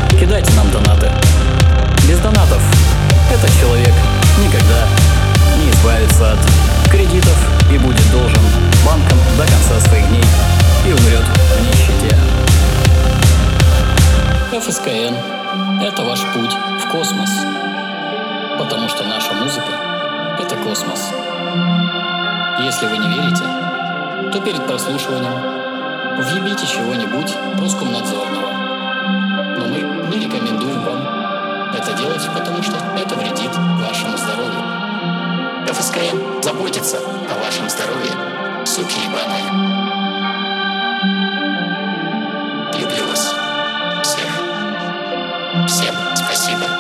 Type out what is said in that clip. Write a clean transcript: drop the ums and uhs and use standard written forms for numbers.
кидайте нам донаты. Без донатов этот человек никогда не избавится от кредитов и будет должен банкам до конца своих дней и умрет в нищете. ФСКН — это ваш путь в космос, потому что наша музыка — это космос. Если вы не верите, то перед прослушиванием въебите чего-нибудь Роскомнадзорного. Но мы не рекомендуем вам это делать, потому что это вредит вашему здоровью. ФСКН заботится о вашем здоровье, суки ебаные. Люблю вас всех. Всем спасибо.